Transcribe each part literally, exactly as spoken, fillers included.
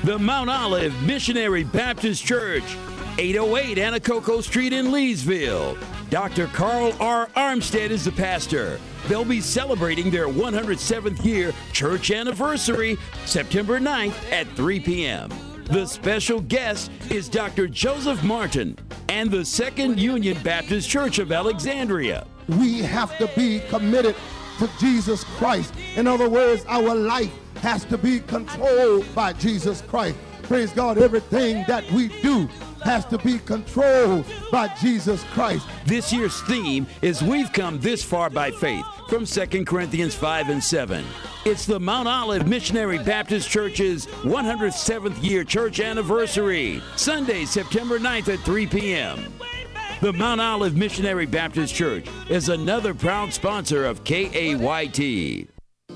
The Mount Olive Missionary Baptist Church, eight oh eight Anacoco Street in Leesville. Doctor Carl R. Armstead is the pastor. They'll be celebrating their one hundred seventh year church anniversary September ninth at three p.m. The special guest is Doctor Joseph Martin and the Second Union Baptist Church of Alexandria. We have to be committed to Jesus Christ. In other words, our life has to be controlled by Jesus Christ. Praise God, everything that we do has to be controlled by Jesus Christ. This year's theme is We've Come This Far by Faith from Second Corinthians five and seven. It's the Mount Olive Missionary Baptist Church's one hundred seventh year church anniversary, Sunday, September ninth at three p.m. The Mount Olive Missionary Baptist Church is another proud sponsor of K A Y T.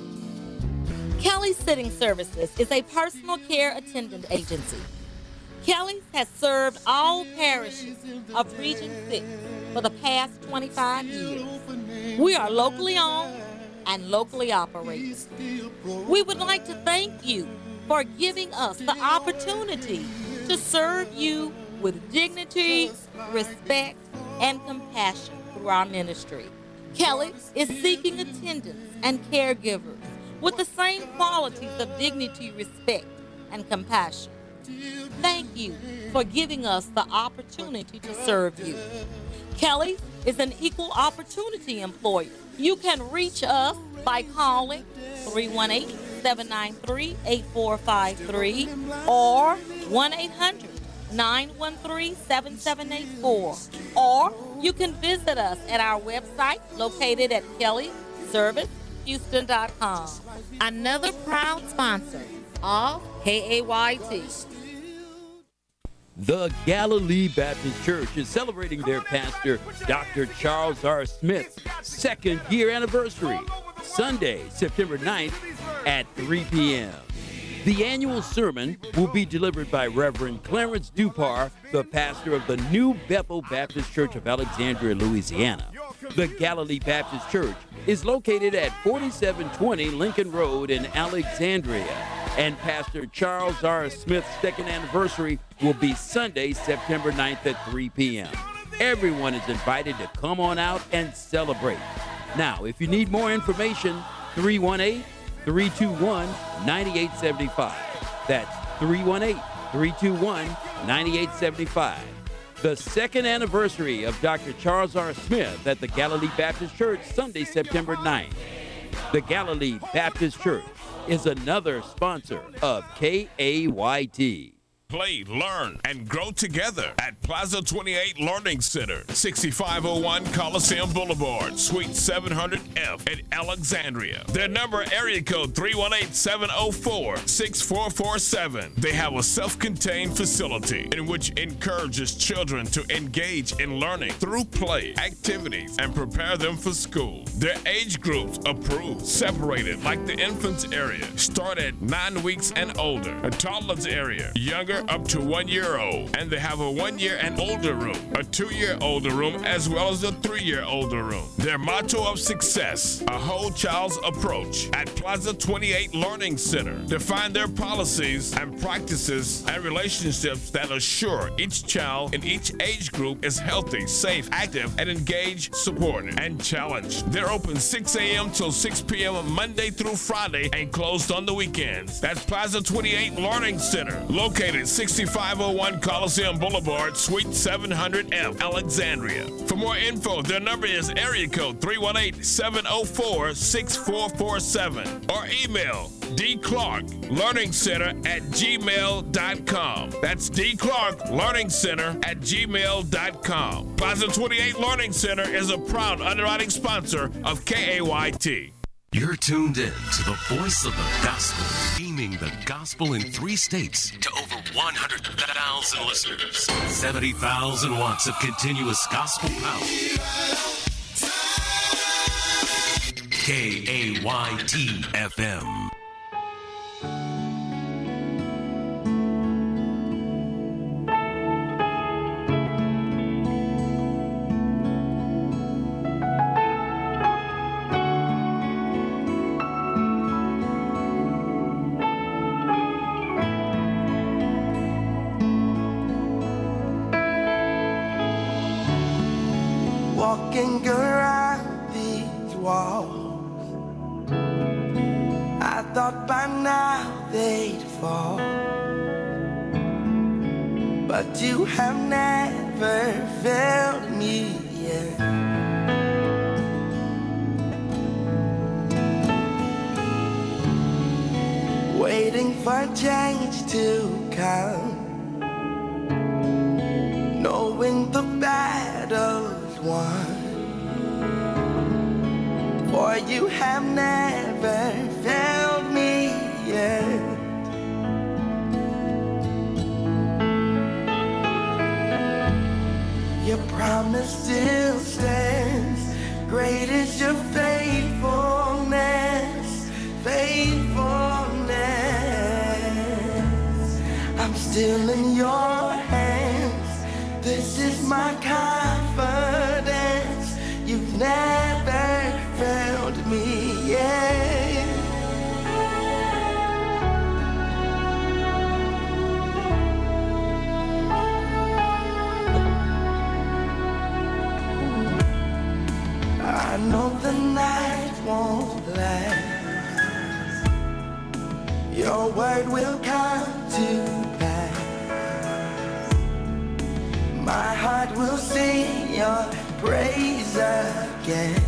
Kelly's Sitting Services is a personal care attendant agency. Kelly's has served all parishes of Region six for the past twenty-five years. We are locally owned and locally operated. We would like to thank you for giving us the opportunity to serve you with dignity, respect, and compassion through our ministry. Kelly is seeking attendants and caregivers with the same qualities of dignity, respect, and compassion. Thank you for giving us the opportunity to serve you. Kelly is an equal opportunity employer. You can reach us by calling three one eight, seven nine three, eight four five three or one eight hundred, nine one three, seven seven eight four. Or you can visit us at our website located at kelly service houston dot com. Another proud sponsor of K A Y T. The Galilee Baptist Church is celebrating their pastor, Doctor Charles R. Smith's second year anniversary, Sunday, September ninth at three p.m. The annual sermon will be delivered by Reverend Clarence Dupar, the pastor of the New Bethel Baptist Church of Alexandria, Louisiana. The Galilee Baptist Church is located at forty-seven twenty Lincoln Road in Alexandria, and Pastor Charles R. Smith's second anniversary will be Sunday, September ninth at three p.m. Everyone is invited to come on out and celebrate. Now, if you need more information, three one eight, three two one, nine eight seven five. That's three one eight, three two one, nine eight seven five. The second anniversary of Doctor Charles R. Smith at the Galilee Baptist Church, Sunday, September ninth. The Galilee Baptist Church is another sponsor of K A Y T. Play, learn, and grow together at Plaza twenty-eight Learning Center, sixty-five oh one Coliseum Boulevard, Suite seven hundred F at Alexandria. Their number, area code three one eight, seven oh four, six four four seven. They have a self-contained facility in which encourages children to engage in learning through play, activities, and prepare them for school. Their age groups approved, separated like the infants area. Start at nine weeks and older. A toddlers area, younger up to one year old, and they have a one year and older room, a two year older room, as well as a three year older room. Their motto of success, a whole child's approach. At Plaza twenty-eight Learning Center, define their policies and practices and relationships that assure each child in each age group is healthy, safe, active, and engaged, supported, and challenged. They're open six a.m. till six p.m. Monday through Friday and closed on the weekends. That's Plaza twenty-eight Learning Center, located sixty-five oh one Coliseum Boulevard, Suite seven hundred F, Alexandria. For more info, their number is area code three one eight, seven oh four, six four four seven or email d clark learning center at gmail dot com. That's d clark learning center at gmail dot com. Plaza twenty-eight Learning Center is a proud underwriting sponsor of K A Y T. You're tuned in to the voice of the gospel, beaming the gospel in three states to over one hundred thousand listeners. seventy thousand watts of continuous gospel power. K A Y T F M. walking around these walls, I thought by now they'd fall, but you have never failed me yet. Waiting for change to come, knowing the battle's won, for you have never failed me yet. Your promise still stands, great is your faithfulness, faithfulness. I'm still in your hands, this is my confidence. You've never failed me yet. I know the night won't last, your word will come to pass. My heart will sing your praise again.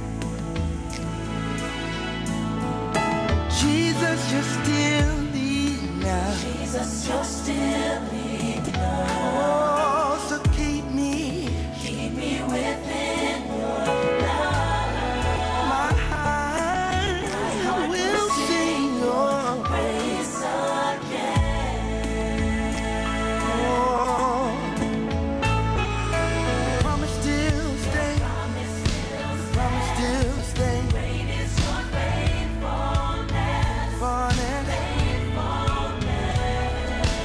Jesus, you're still enough. Jesus, you're still enough. Oh, so keep me, keep me within your love. My heart, My heart will sing your praise again. Oh, promise still stay, promise still stay, promise still stay. Great is your faithfulness, faithfulness.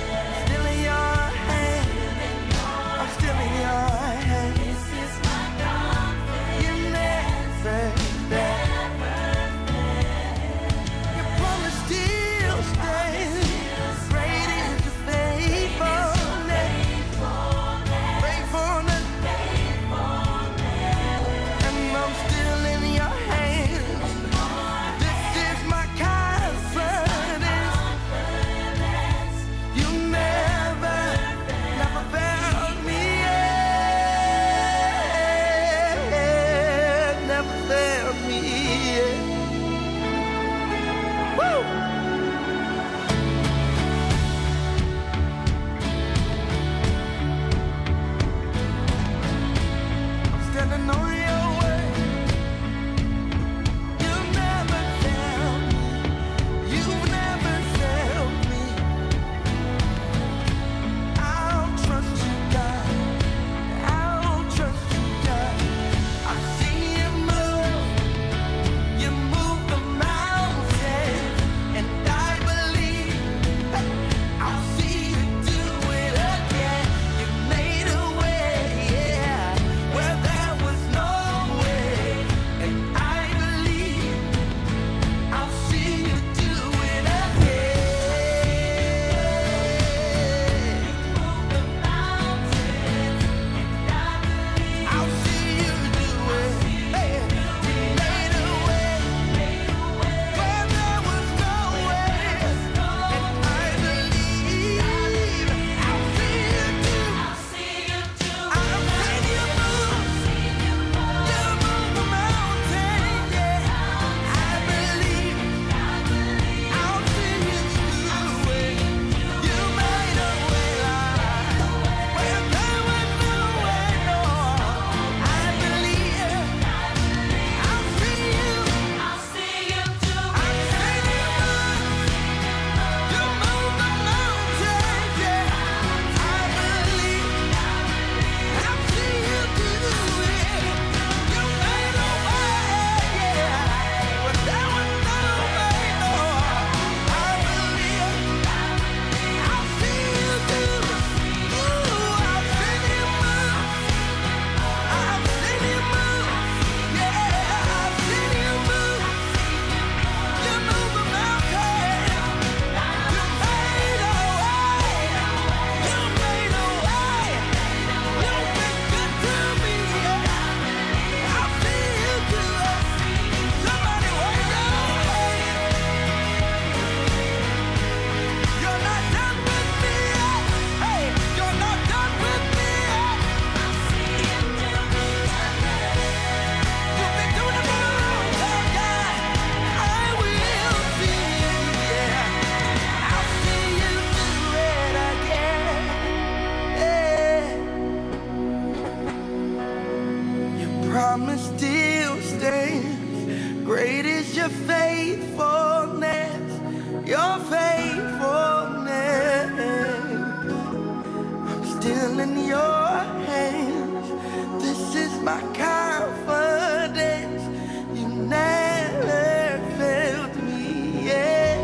in your hands. This is my confidence. You never failed me yet.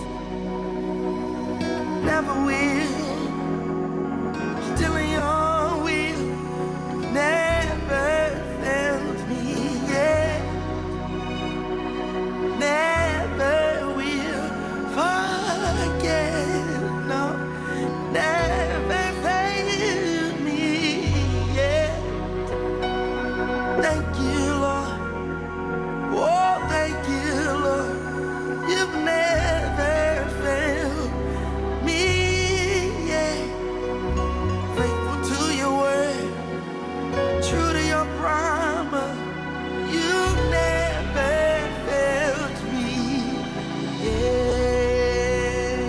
Never will. Still in your will. Never failed me yet. Never will forget. No, never failed me yet. Thank you, Lord. Oh, thank you, Lord. You've never failed me yet. Faithful to your word, true to your promise. You never failed me yet.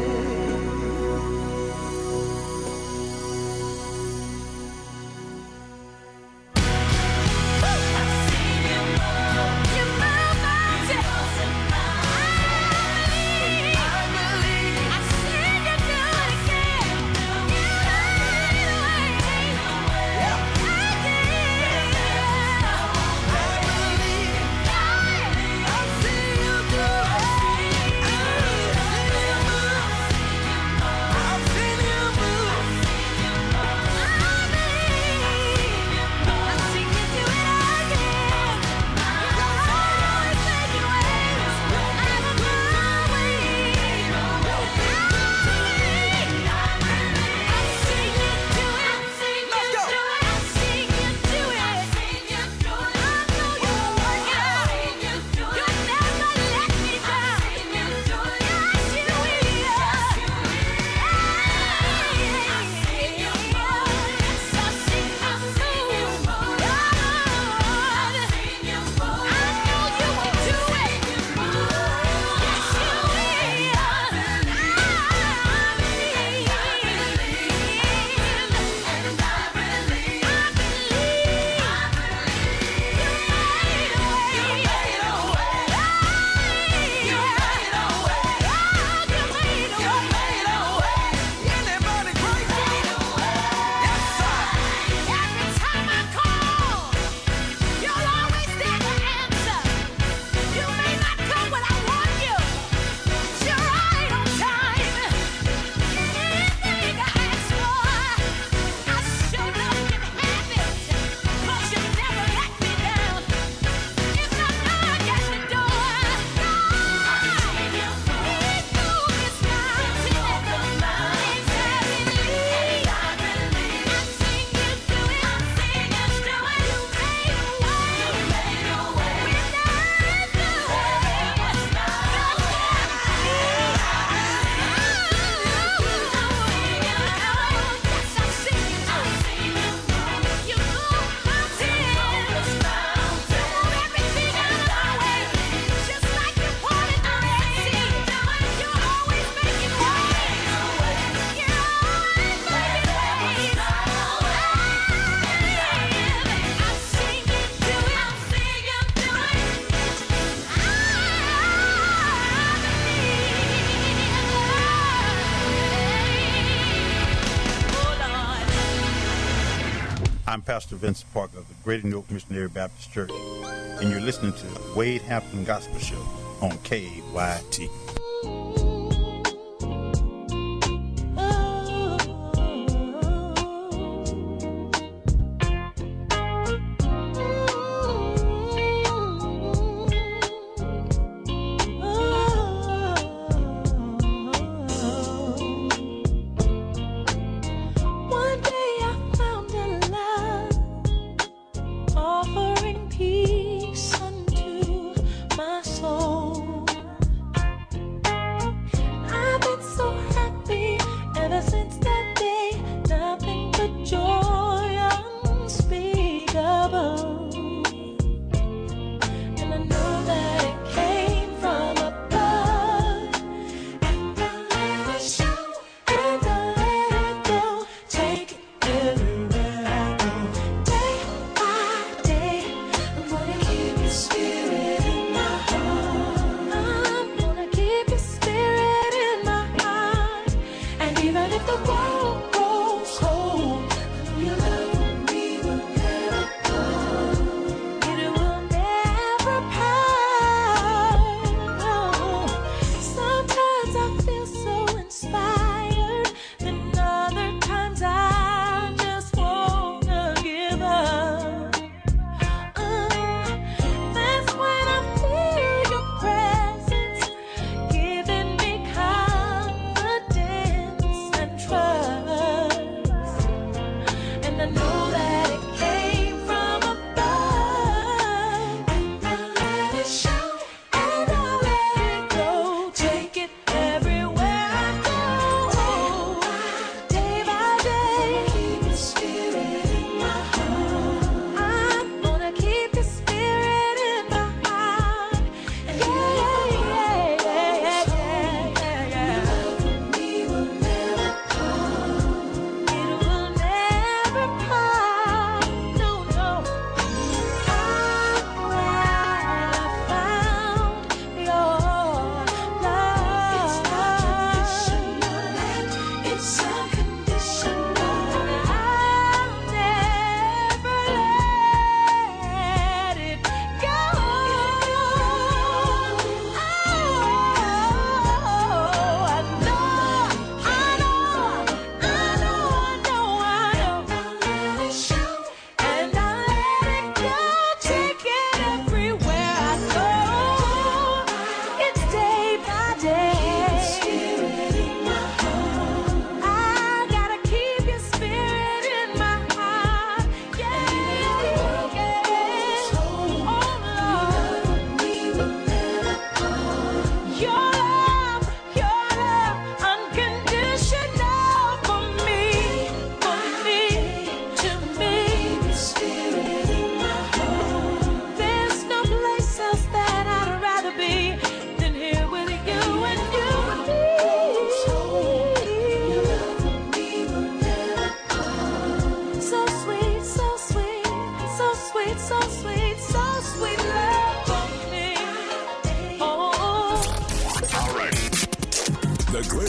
I'm Pastor Vincent Parker of the Greater New York Missionary Baptist Church, and you're listening to Wade Hampton Gospel Show on K Y T.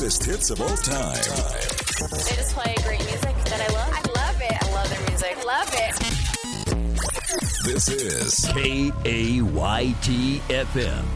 greatest hits of all time. They just play great music that I love. I love it. I love their music. Love it. This is K A Y T F M.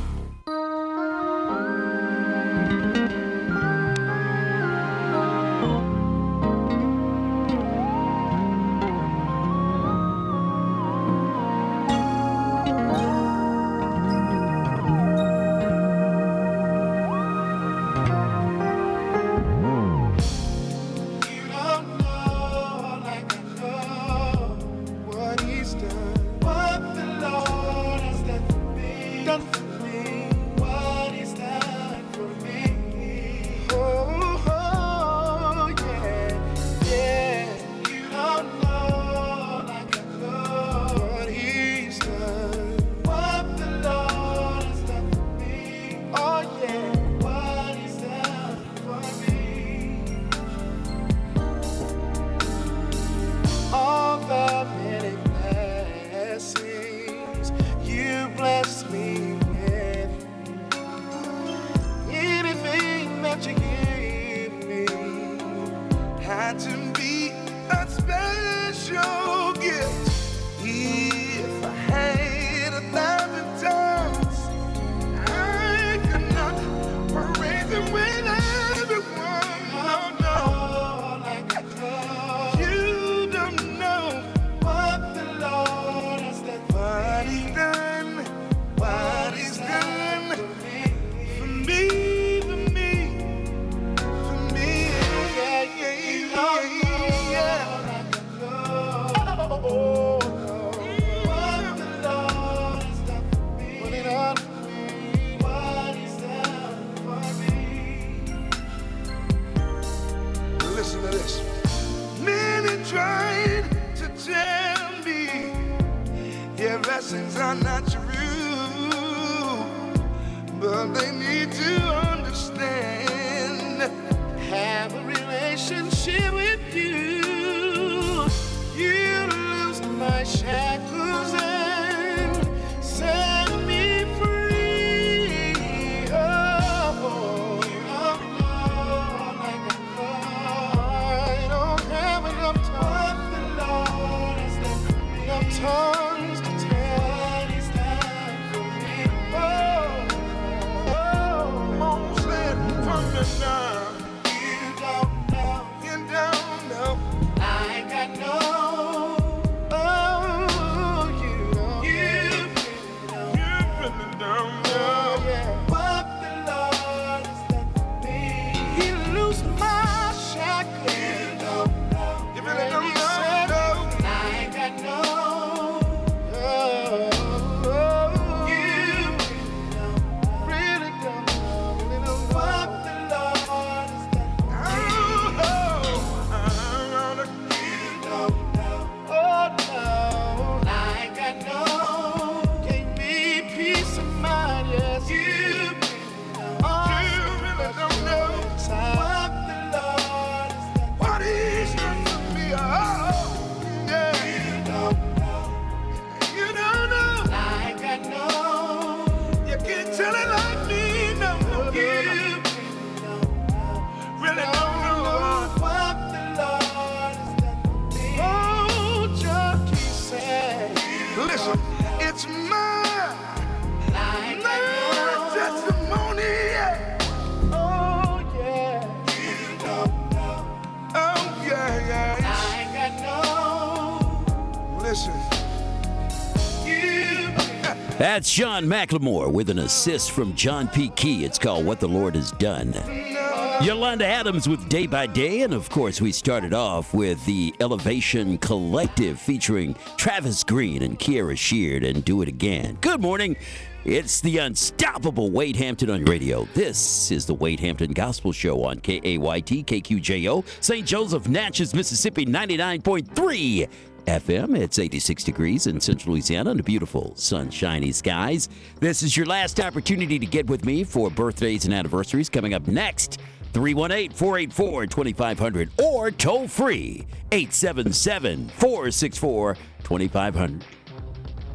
That's Sean McLemore with an assist from John P. Key. It's called What the Lord Has Done. Yolanda Adams with Day by Day. And, of course, we started off with the Elevation Collective featuring Travis Green and Kiara Sheard and Do It Again. Good morning. It's the unstoppable Wade Hampton on radio. This is the Wade Hampton Gospel Show on K A Y T, K Q J O, Saint Joseph, Natchez, Mississippi, ninety-nine point three F M. It's eighty-six degrees in central Louisiana under beautiful sunshiny skies. This is your last opportunity to get with me for birthdays and anniversaries. Coming up next, three one eight, four eight four, two five zero zero or toll free eight seven seven, four six four, two five zero zero.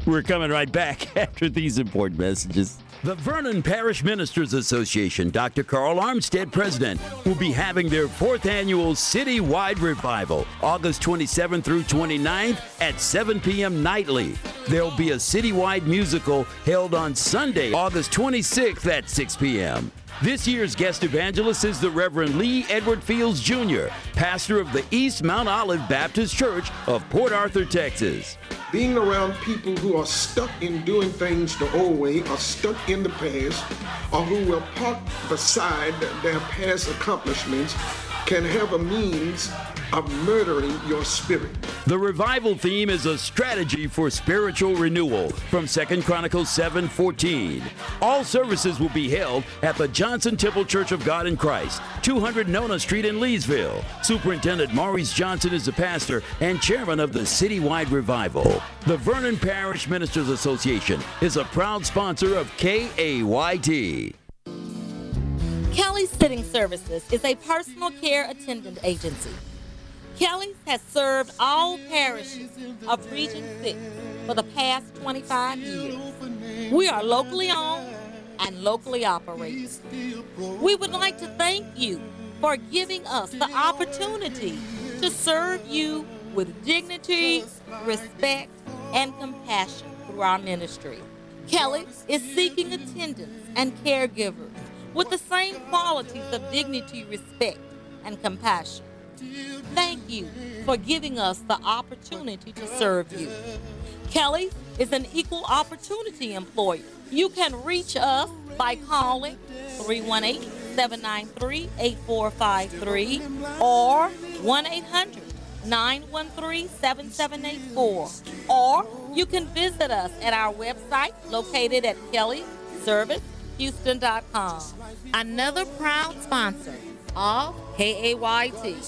We're coming right back after these important messages. The Vernon Parish Ministers Association, Doctor Carl Armstead, president, will be having their fourth annual citywide revival, August twenty-seventh through twenty-ninth at seven p.m. nightly. There'll be a citywide musical held on Sunday, August twenty-sixth at six p.m. This year's guest evangelist is the Reverend Lee Edward Fields, Junior, pastor of the East Mount Olive Baptist Church of Port Arthur, Texas. Being around people who are stuck in doing things the old way, or stuck in the past, or who will park beside their past accomplishments, can have a means of murdering your spirit. The revival theme is a strategy for spiritual renewal from Second Chronicles seven fourteen. All services will be held at the Johnson Temple Church of God in Christ, two hundred Nona Street in Leesville. Superintendent Maurice Johnson is the pastor and chairman of the Citywide Revival. The Vernon Parish Ministers Association is a proud sponsor of K A Y T. Kelly's Sitting Services is a personal care attendant agency. Kelly's has served all parishes of Region six for the past twenty-five years. We are locally owned and locally operated. We would like to thank you for giving us the opportunity to serve you with dignity, respect, and compassion through our ministry. Kelly's is seeking attendants and caregivers with the same qualities of dignity, respect, and compassion. Thank you for giving us the opportunity to serve you. Kelly is an equal opportunity employer. You can reach us by calling three one eight, seven nine three, eight four five three or one eight hundred, nine one three, seven seven eight four. Or you can visit us at our website located at kelly service houston dot com. Another proud sponsor of K A Y T.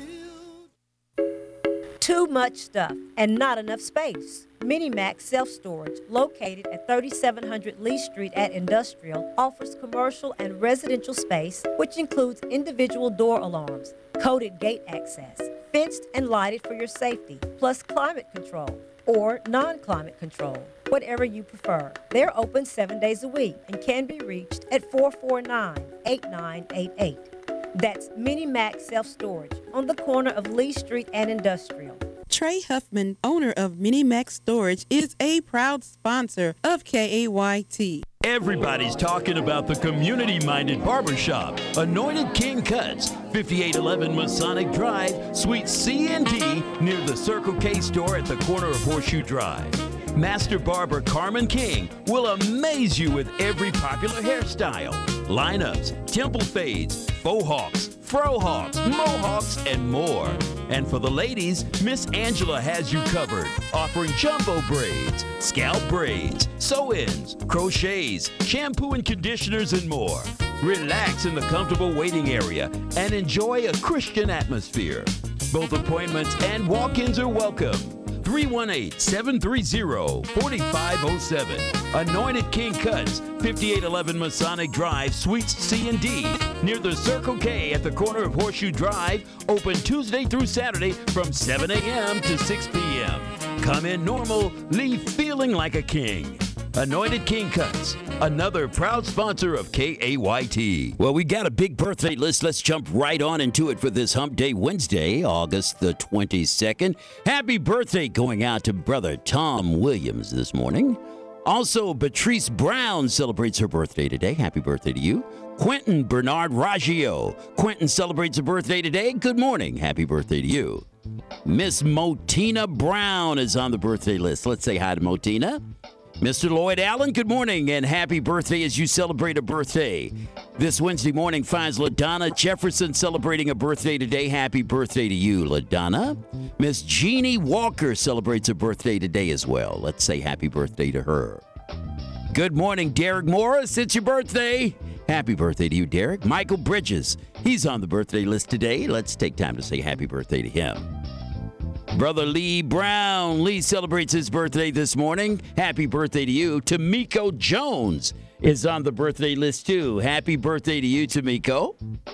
Too much stuff and not enough space. Minimax Self-Storage, located at thirty-seven hundred Lee Street at Industrial, offers commercial and residential space, which includes individual door alarms, coded gate access, fenced and lighted for your safety, plus climate control or non-climate control, whatever you prefer. They're open seven days a week and can be reached at four four nine, eight nine eight eight. That's Minimax Self-Storage on the corner of Lee Street and Industrial. Trey Huffman, owner of Minimax Storage, is a proud sponsor of K A Y T. Everybody's talking about the community-minded barbershop, Anointed King Cuts, fifty-eight eleven Masonic Drive, Suite C and D, near the Circle K store at the corner of Horseshoe Drive. Master Barber Carmen King will amaze you with every popular hairstyle, lineups, temple fades, faux hawks, fro hawks, mohawks, and more. And for the ladies, Miss Angela has you covered, offering jumbo braids, scalp braids, sew-ins, crochets, shampoo and conditioners, and more. Relax in the comfortable waiting area and enjoy a Christian atmosphere. Both appointments and walk-ins are welcome. three one eight, seven three zero, four five zero seven. Anointed King Cuts, fifty-eight eleven Masonic Drive, Suites C and D, near the Circle K at the corner of Horseshoe Drive, open Tuesday through Saturday from seven a.m. to six p.m. Come in normal, leave feeling like a king. Anointed King Cuts, another proud sponsor of K A Y T. Well, we got a big birthday list. Let's jump right on into it for this Hump Day Wednesday, August the twenty-second. Happy birthday going out to brother Tom Williams this morning. Also, Patrice Brown celebrates her birthday today. Happy birthday to you. Quentin Bernard Raggio. Quentin celebrates her birthday today. Good morning. Happy birthday to you. Miss Motina Brown is on the birthday list. Let's say hi to Motina. Mister Lloyd Allen, good morning and happy birthday as you celebrate a birthday. This Wednesday morning finds LaDonna Jefferson celebrating a birthday today. Happy birthday to you, LaDonna. Miss Jeannie Walker celebrates a birthday today as well. Let's say happy birthday to her. Good morning, Derek Morris. It's your birthday. Happy birthday to you, Derek. Michael Bridges, he's on the birthday list today. Let's take time to say happy birthday to him. Brother Lee Brown. Lee celebrates his birthday this morning. Happy birthday to you. Tamiko Jones is on the birthday list too. Happy birthday to you, Tamiko.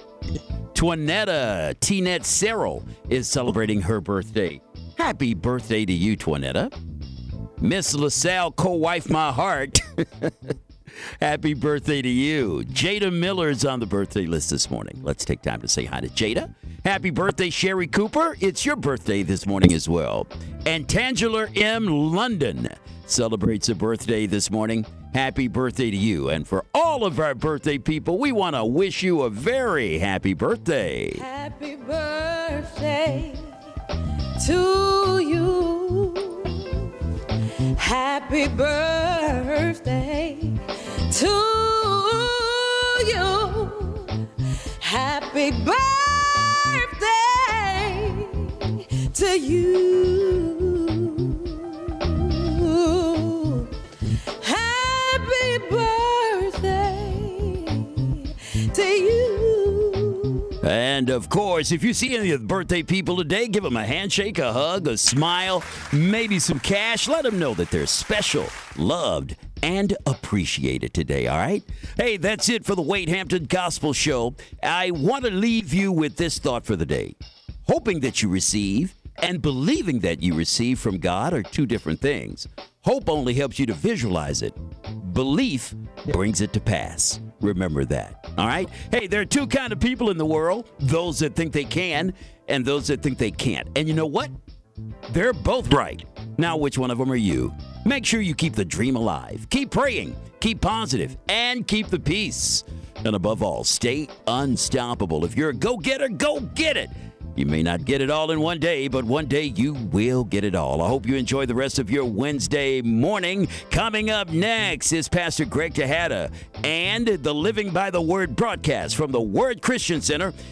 Twanetta T-Net Serrell is celebrating her birthday. Happy birthday to you, Twanetta. Miss LaSalle, co-wife my heart. Happy birthday to you. Jada Miller's on the birthday list this morning. Let's take time to say hi to Jada. Happy birthday, Sherry Cooper. It's your birthday this morning as well. And Tangela M. London celebrates a birthday this morning. Happy birthday to you. And for all of our birthday people, we want to wish you a very happy birthday. Happy birthday to you. Happy birthday to you. Happy birthday to you. Happy birthday to you. And, of course, if you see any of the birthday people today, give them a handshake, a hug, a smile, maybe some cash. Let them know that they're special, loved, and appreciated today, all right? Hey, that's it for the Wade Hampton Gospel Show. I want to leave you with this thought for the day. Hoping that you receive and believing that you receive from God are two different things. Hope only helps you to visualize it. Belief brings it to pass. Remember that, all right? Hey, there are two kind of people in the world, those that think they can and those that think they can't. And you know what? They're both right. Now, which one of them are you? Make sure you keep the dream alive. Keep praying, keep positive, and keep the peace. And above all, stay unstoppable. If you're a go-getter, go get it. You may not get it all in one day, but one day you will get it all. I hope you enjoy the rest of your Wednesday morning. Coming up next is Pastor Greg Tejada and the Living by the Word broadcast from the Word Christian Center